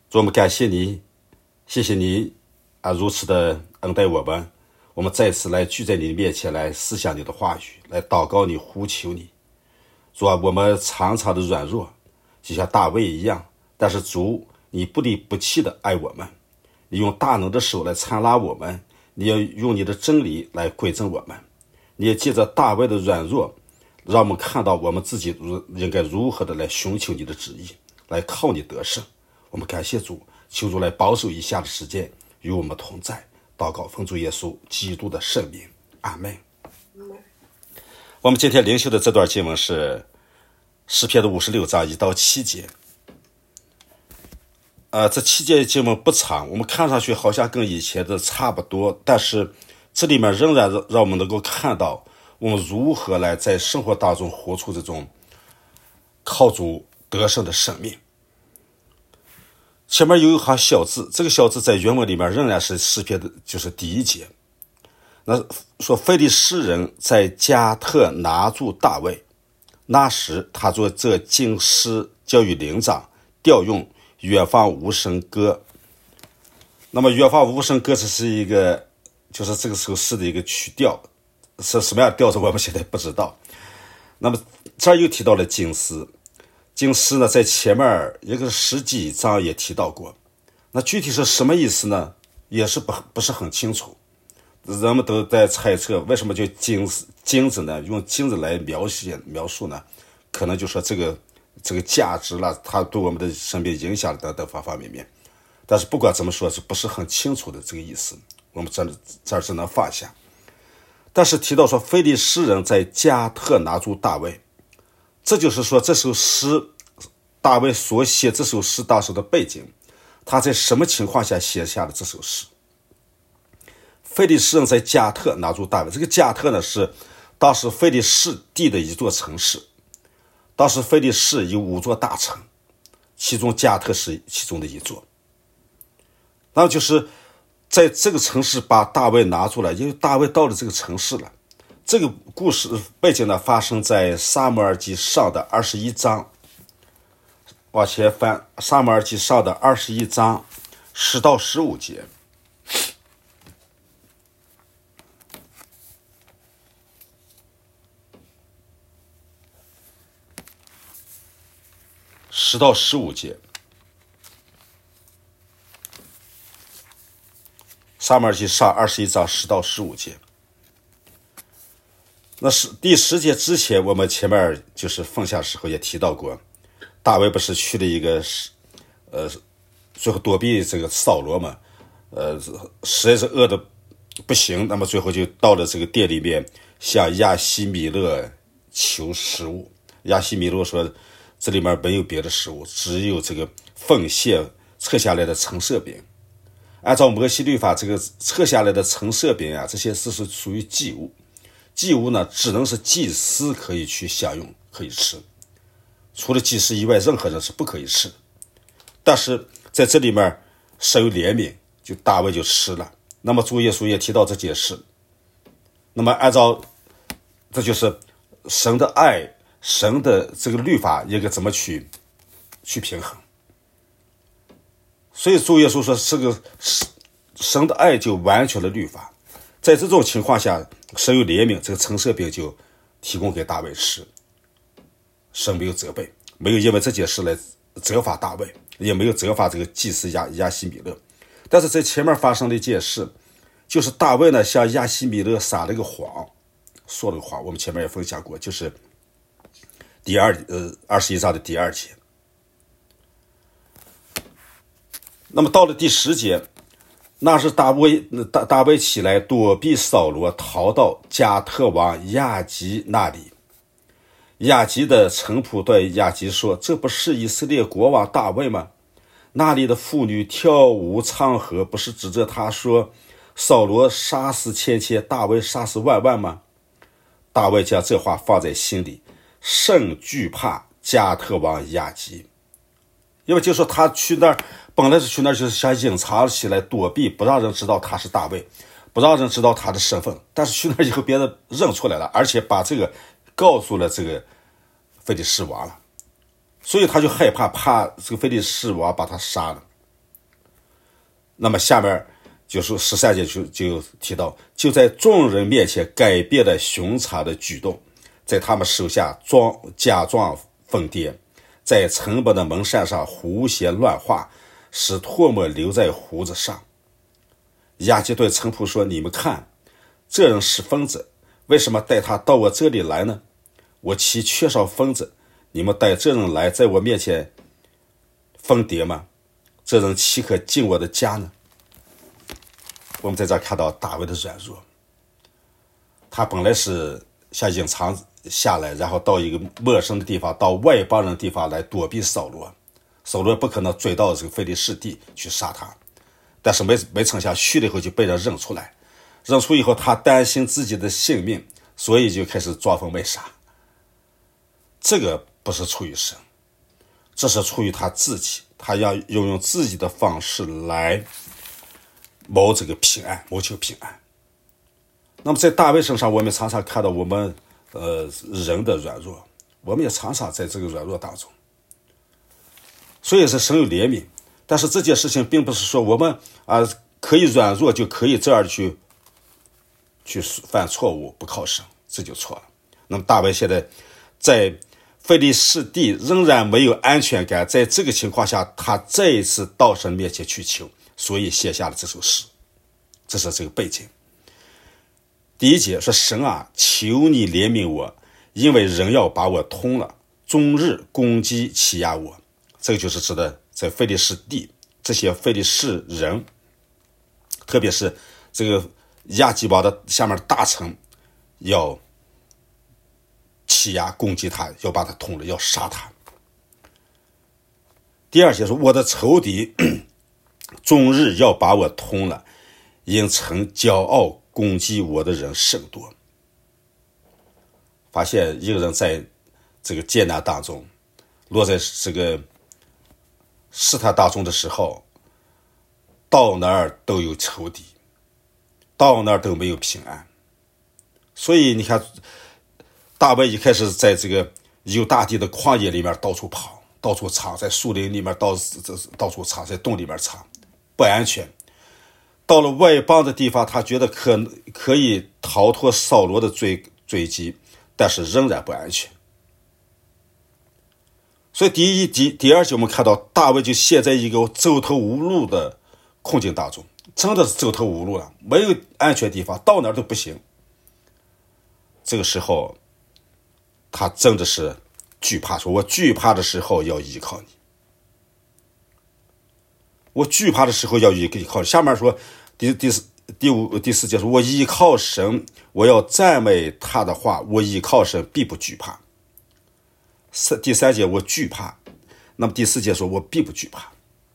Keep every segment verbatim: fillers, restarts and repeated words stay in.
主，我们感谢你，谢谢你啊，如此的恩待我们。我们再次来聚在你的面前，来思想你的话语，来祷告你，呼求你。主啊，我们常常的软弱，就像大卫一样，但是主，你不离不弃的爱我们，你用大能的手来搀拉我们，你要用你的真理来归正我们。你也借着大卫的软弱，让我们看到我们自己应该如何的来寻求你的旨意，来靠你得胜。我们感谢主，求主来保守以下的时间与我们同在。祷告奉主耶稣基督的圣名，阿们。我们今天灵修的这段经文是诗篇的五十六章一到七节。呃，这七节经文不长，我们看上去好像跟以前的差不多，但是这里面仍然让我们能够看到我们如何来在生活当中活出这种靠主得胜的生命。前面有一行小字，这个小字在原文里面仍然是诗篇的就是第一节。那说非利士人在加特拿住大卫，那时他做这经师教育灵长，调用远方无声歌。那么远方无声歌这是一个就是这个首诗的一个曲调，是什么样的调子我们现在不知道。那么这儿又提到了经师，经师呢在前面一个十几章也提到过，那具体是什么意思呢，也是不不是很清楚。人们都在猜测为什么就金金子呢，用金子来描写描述呢，可能就说这个这个价值了，它对我们的生命影响等等方方面面。但是不管怎么说，是不是很清楚的这个意思，我们这这儿只能放下。但是提到说非利士人在加特拿住大卫，这就是说这首诗大卫所写这首诗当时的背景，他在什么情况下写下的这首诗。非利士人在加特拿住大卫，这个加特呢是当时非利士地的一座城市。当时非利士有五座大城，其中加特是其中的一座。那么就是在这个城市把大卫拿出来，因为大卫到了这个城市了。这个故事背景呢发生在撒母耳记上的二十一章，往前翻，撒母耳记上的二十一章十到十五节。十到十五节，撒母耳记上二十一章十到十五节。那是第十节之前，我们前面就是分享时候也提到过，大卫不是去了一个呃，最后躲避这个扫罗嘛，呃，实在是饿的不行，那么最后就到了这个店里面，向亚希米勒求食物。亚希米勒说，这里面没有别的食物，只有这个奉献撤下来的陈设饼。按照摩西律法，这个撤下来的陈设饼啊，这些是是属于祭物。祭物呢，只能是祭司可以去享用，可以吃，除了祭司以外，任何人是不可以吃。但是在这里面，神有怜悯，就大卫就吃了。那么主耶稣也提到这件事。那么按照，这就是神的爱。神的这个律法应该怎么去去平衡？所以主耶稣说，这个神的爱就完全了律法。在这种情况下，神有怜悯，这个陈设饼就提供给大卫吃。神没有责备，没有因为这件事来责罚大卫，也没有责罚这个祭司亚亚希米勒。但是在前面发生的一件事，就是大卫呢向亚希米勒撒了个谎，说了个谎。我们前面也分享过，就是第二呃二十一章的第二节。那么到了第十节，那是大卫大大卫起来躲避扫罗，逃到加特王亚吉那里。亚吉的臣仆对亚吉说：“这不是以色列国王大卫吗？那里的妇女跳舞唱和，不是指着他说，扫罗杀死千千，大卫杀死万万吗？”大卫将这话放在心里，甚惧怕加特王亚吉，因为就说他去那儿，本来是去那儿就是想隐藏起来，躲避，不让人知道他是大卫，不让人知道他的身份。但是去那儿以后，别人认出来了，而且把这个告诉了这个非利士王了，所以他就害怕，怕这个非利士王把他杀了。 那么下面就是十三节就就提到，就在众人面前改变了寻常的举动，在他们手下装假装疯癫，在城堡的门扇上胡写乱画，使唾沫留在胡子上。亚基对臣仆说：“你们看，这人是疯子，为什么带他到我这里来呢？我岂缺少疯子？你们带这人来，在我面前疯癫吗？这人岂可进我的家呢？”我们在这看到大卫的软弱，他本来是想隐藏下来，然后到一个陌生的地方，到外邦人的地方来躲避扫罗。扫罗不可能追到这个非利士地去杀他，但是没没成想去了以后就被人认出来，认出以后他担心自己的性命，所以就开始装疯卖傻。这个不是出于神，这是出于他自己，他要用用自己的方式来谋这个平安，谋求平安。那么在大卫身上，我们常常看到我们呃人的软弱，我们也常常在这个软弱当中。所以是神有怜悯，但是这件事情并不是说我们啊、呃、可以软弱就可以这样去去犯错误，不靠神，这就错了。那么大卫现在在非利士地仍然没有安全感，在这个情况下，他再一次到神面前去求，所以写下了这首诗。这是这个背景。第一节说：“神啊，求你怜悯我，因为人要把我通了，终日攻击欺压我。”这个就是指的在非利士地这些非利士人，特别是这个亚基堡的下面大臣，要欺压攻击他，要把他通了，要杀他。第二节说：“我的仇敌终日要把我通了，因曾骄傲攻击我的人甚多。”发现一个人在这个艰难当中，落在这个试探当中的时候，到哪儿都有仇敌，到哪儿都没有平安。所以你看，大卫一开始在这个犹大地的旷野里面到处跑，到处藏，在树林里面到到处藏，在洞里面藏，不安全。到了外邦的地方，他觉得可可以逃脱扫罗的追追击，但是仍然不安全。所以第一第第二节我们看到大卫就陷在一个走投无路的困境当中，真的是走投无路了，没有安全地方，到哪儿都不行。这个时候他真的是惧怕，说我惧怕的时候要依靠你，我惧怕的时候要依靠你。下面说第第四第五第四节说：“我依靠神，我要赞美他的话，我依靠神必不惧怕。”第三节我惧怕，那么第四节说我必不惧怕。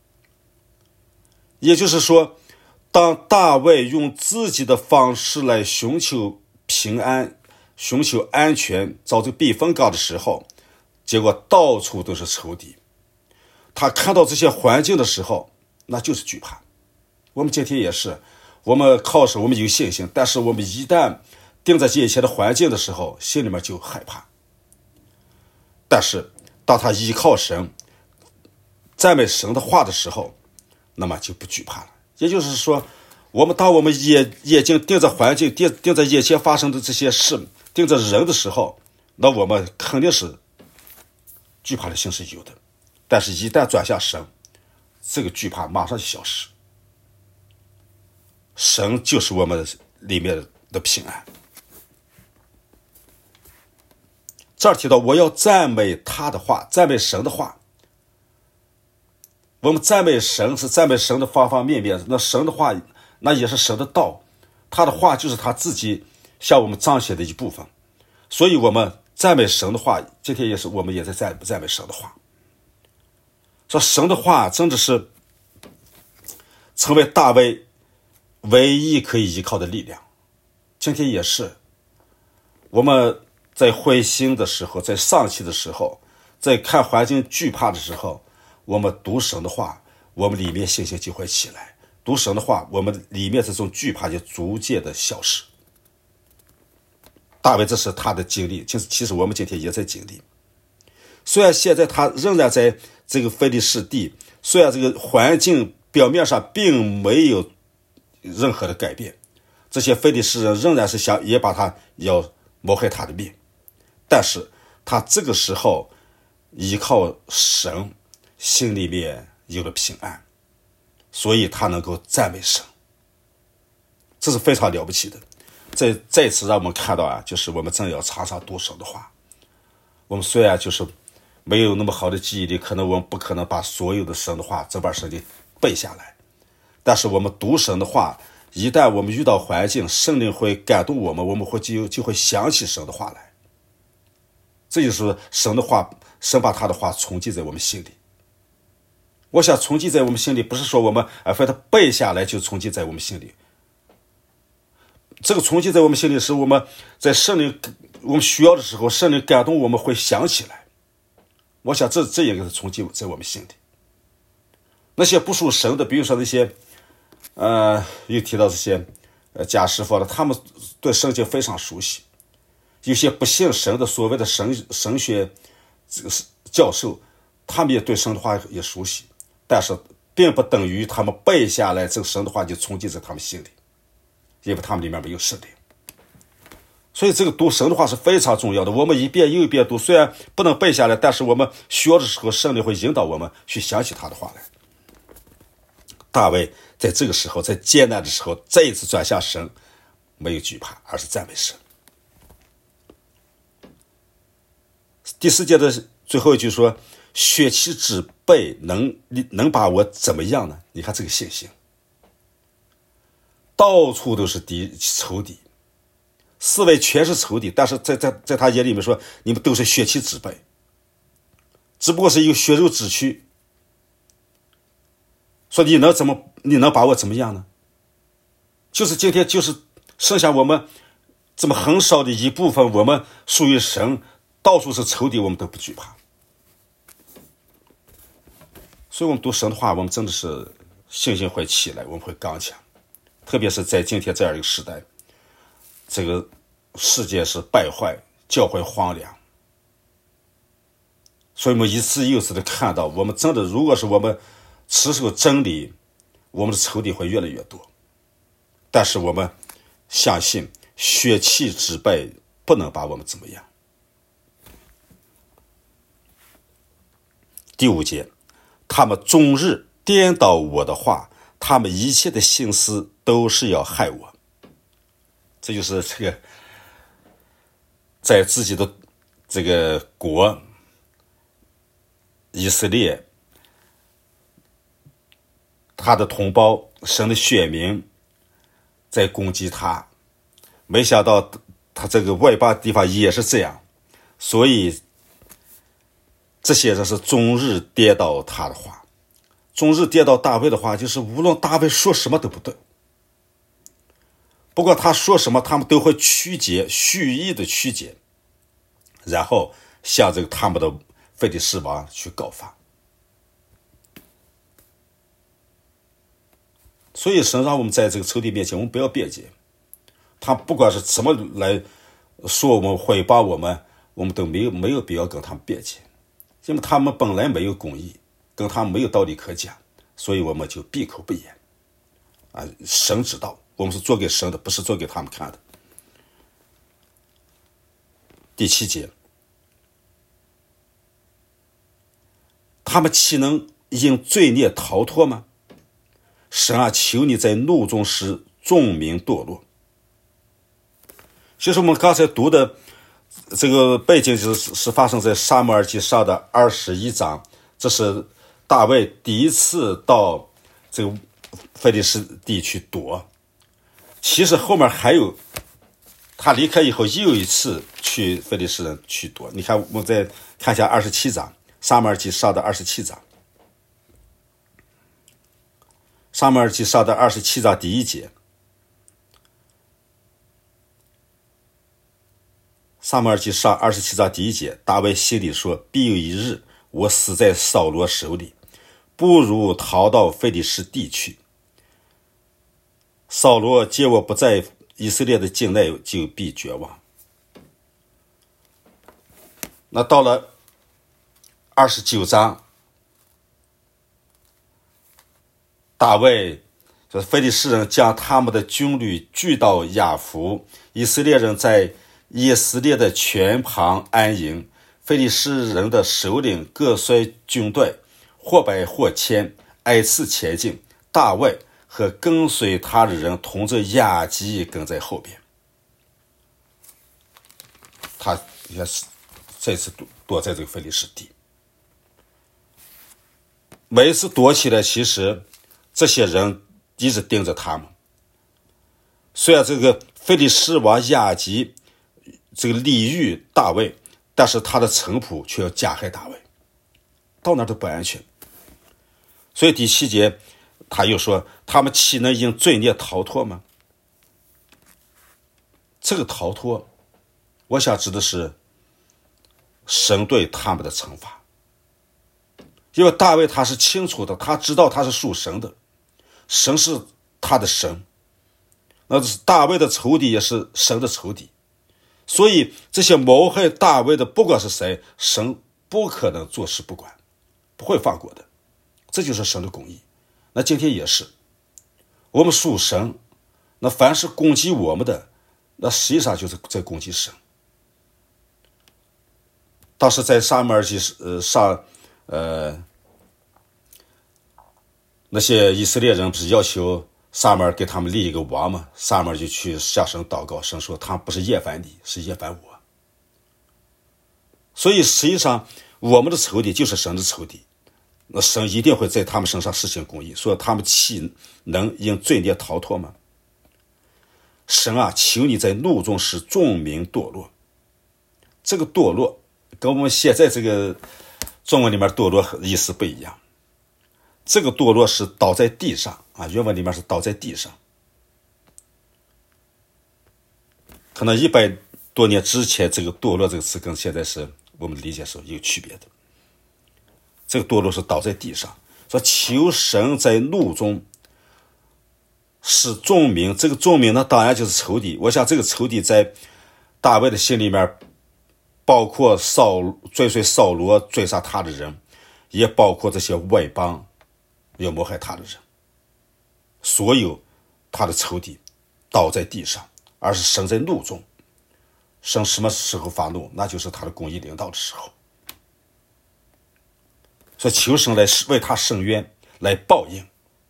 也就是说，当大卫用自己的方式来寻求平安，寻求安全，找这个避风港的时候，结果到处都是仇敌。他看到这些环境的时候，那就是惧怕。我们今天也是，我们靠神，我们有信心，但是我们一旦盯在眼前的环境的时候，心里面就害怕。但是当他依靠神，赞美神的话的时候，那么就不惧怕了。也就是说，我们当我们眼眼睛盯着环境，盯盯着眼前发生的这些事，盯着人的时候，那我们肯定是惧怕的心是有的。但是一旦转向神，这个惧怕马上就消失。神就是我们里面的平安。这儿提到我要赞美他的话，赞美神的话。我们赞美神是赞美神的方方面面，那神的话那也是神的道，他的话就是他自己向我们彰显的一部分。所以我们赞美神的话，今天也是我们也在赞赞美神的话。说神的话真的是成为大卫唯一可以依靠的力量。今天也是，我们在灰心的时候，在丧气的时候，在看环境惧怕的时候，我们读神的话，我们里面信心就会起来。读神的话，我们里面这种惧怕就逐渐的消失。大卫这是他的经历，其实其实我们今天也在经历。虽然现在他仍然在这个非利士地，虽然这个环境表面上并没有任何的改变，这些非利士人仍然是想也把他要谋害他的命，但是他这个时候依靠神，心里面有了平安，所以他能够赞美神，这是非常了不起的。再再次让我们看到啊，就是我们真要常常读神的话。我们虽然就是没有那么好的记忆力，可能我们不可能把所有的神的话整本圣经背下来，但是我们读神的话，一旦我们遇到环境，圣灵会感动我们，我们会就就会想起神的话来。这就是神的话，神把他的话存记在我们心里。我想存记在我们心里，不是说我们啊非得背下来就存记在我们心里。这个存记在我们心里，是我们在圣灵我们需要的时候，圣灵感动我们会想起来。我想这这也是存记在我们心里。那些不属神的，比如说那些呃又提到这些呃假师傅的，他们对圣经非常熟悉。有些不信神的所谓的神神学教授，他们也对神的话也熟悉，但是并不等于他们背下来这个神的话就存记在他们心里，因为他们里面没有圣灵。所以这个读神的话是非常重要的，我们一遍又一遍读，虽然不能背下来，但是我们需要的时候，圣灵会引导我们去想起他的话来。大卫在这个时候，在艰难的时候，再一次转向神，没有惧怕，而是赞美神。第四节的最后一句说，血气之辈能能把我怎么样呢？你看这个信心，到处都是敌仇敌，四围全是仇敌，但是在在在他眼里面说，你们都是血气之辈，只不过是一个血肉之躯。说你能怎么你能把我怎么样呢？就是今天就是剩下我们这么很少的一部分，我们属于神，到处是仇敌，我们都不惧怕。所以我们读神的话，我们真的是信心会起来，我们会刚强。特别是在今天这样一个时代，这个世界是败坏，教会荒凉，所以我们一次又一次的看到，我们真的如果是我们持守真理，我们的仇敌会越来越多。但是我们相信血气之辈不能把我们怎么样。第五节，他们终日颠倒我的话，他们一切的心思都是要害我。这就是这个在自己的这个国以色列，他的同胞神的选民在攻击他，没想到他这个外邦地方也是这样，所以这些人是终日跌倒他的话，终日跌倒大卫的话，就是无论大卫说什么都不对，不过他说什么他们都会曲解，蓄意的曲解，然后向这个他们的非利士王去告发。所以神让我们在这个仇敌面前，我们不要辩解，他不管是怎么来说我们毁谤我们，我们都没有没有必要跟他们辩解，因为他们本来没有公义，跟他们没有道理可讲，所以我们就闭口不言啊。神知道我们是做给神的，不是做给他们看的。第七节，他们岂能因罪孽逃脱吗？神啊，求你在怒中使众民堕落。其实我们刚才读的这个背景就是是发生在撒母耳记上的二十一章，这是大卫第一次到这个非利士地去躲。其实后面还有，他离开以后又一次去非利士人去躲。你看，我们再看一下二十七章，撒母耳记上的二十七章。撒母耳记上的二十七章第一节，撒母耳记上二十七章第一节，大卫心里说：必有一日，我死在扫罗手里，不如逃到非利士地去。扫罗见我不在以色列的境内，就必绝望。那到了二十九章， 大卫就是非利士人将他们的军旅聚到亚弗，以色列人在以色列的泉旁安营。非利士人的首领各率军队，或百或千，挨次前进。大卫和跟随他的人同着亚基跟在后边。他也是这次躲在这个非利士地。每一次躲起来，其实这些人一直盯着他们。虽然这个非利士王亚基这个礼遇大卫，但是他的臣仆却要加害大卫，到哪都不安全。所以第七节他又说，他们岂能因罪孽逃脱吗？这个逃脱我想指的是神对他们的惩罚。因为大卫他是清楚的，他知道他是属神的，神是他的神，那大卫的仇敌也是神的仇敌，所以这些谋害大卫的不管是谁，神不可能坐视不管，不会放过的，这就是神的公义。那今天也是，我们属神，那凡是攻击我们的，那实际上就是在攻击神。当时在撒母耳记呃上呃那些以色列人不是要求撒母耳给他们立一个王吗？撒母耳就去向神祷告，神说他不是厌烦你，是厌烦我。所以实际上我们的仇敌就是神的仇敌，那神一定会在他们身上实行公义，所以他们岂能因罪孽逃脱吗？神啊，求你在怒中使众民堕落。这个堕落跟我们现在这个中文里面堕落意思不一样。这个堕落是倒在地上啊，原文里面是倒在地上。可能一百多年之前，这个堕落这个词跟现在是我们理解是有区别的。这个堕落是倒在地上，说求神在怒中使众民，这个众民呢当然就是仇敌。我想这个仇敌在大卫的心里面，包括扫追随扫罗追杀他的人，也包括这些外邦要谋害他的人，所有他的仇敌倒在地上，而是神在怒中。神什么时候发怒？那就是他的公义领导的时候。所以求神来为他伸冤，来报应。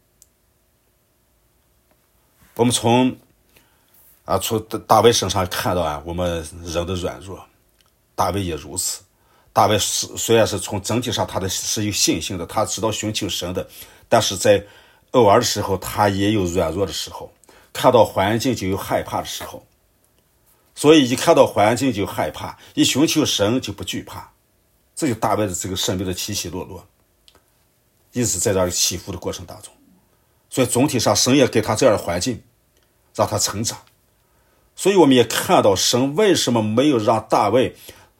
我们从啊从大卫身上看到啊，我们人的软弱，大卫也如此。大卫虽然是从整体上他的是有信心的，他知道寻求神的，但是在偶尔的时候他也有软弱的时候，看到环境就有害怕的时候。所以一看到环境就害怕，一寻求神就不惧怕。这就大卫的这个生命的起起落落，一直在这样起伏的过程当中。所以总体上神也给他这样的环境让他成长。所以我们也看到神为什么没有让大卫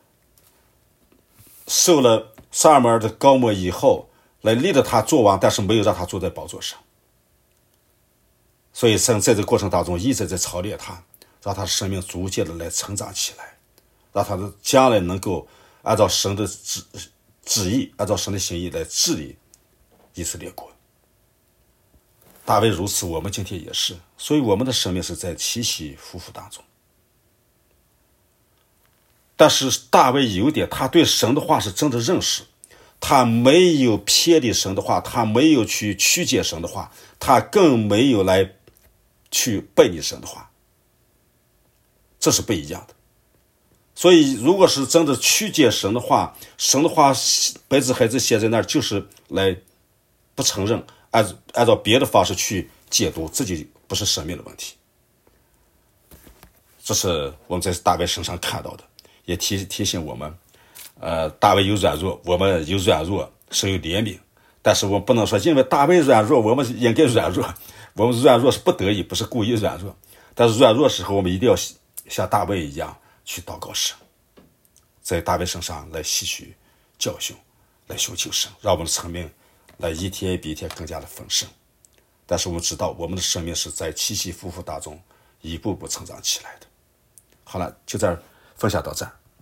受了撒母耳的膏抹以后来立着他做王，但是没有让他坐在宝座上。所以神在这个过程当中一直在操练他，让他的生命逐渐的来成长起来，让他的将来能够按照神的 旨, 旨意按照神的心意来治理以色列国。大卫如此，我们今天也是。所以我们的生命是在起起伏伏当中。但是大卫有一点，他对神的话是真的认识，他没有偏离神的话，他没有去曲解神的话，他更没有来去背离神的话，这是不一样的。所以如果是真的曲解神的话，神的话白纸黑字写在那儿，就是来不承认，按按照别的方式去解读，自己不是生命的问题。这是我们在大卫身上看到的，也提提醒我们，呃，大卫有软弱，我们有软弱，神有怜悯，但是我们不能说因为大卫软弱，我们应该软弱。我们软弱是不得已，不是故意软弱。但是软弱时候，我们一定要像大卫一样去祷告神，在大卫身上来吸取教训，来寻求神，让我们的生命来一天比一天更加的丰盛。但是我们知道，我们的生命是在起起伏伏当中一步步成长起来的。好了，就这儿分享到这儿。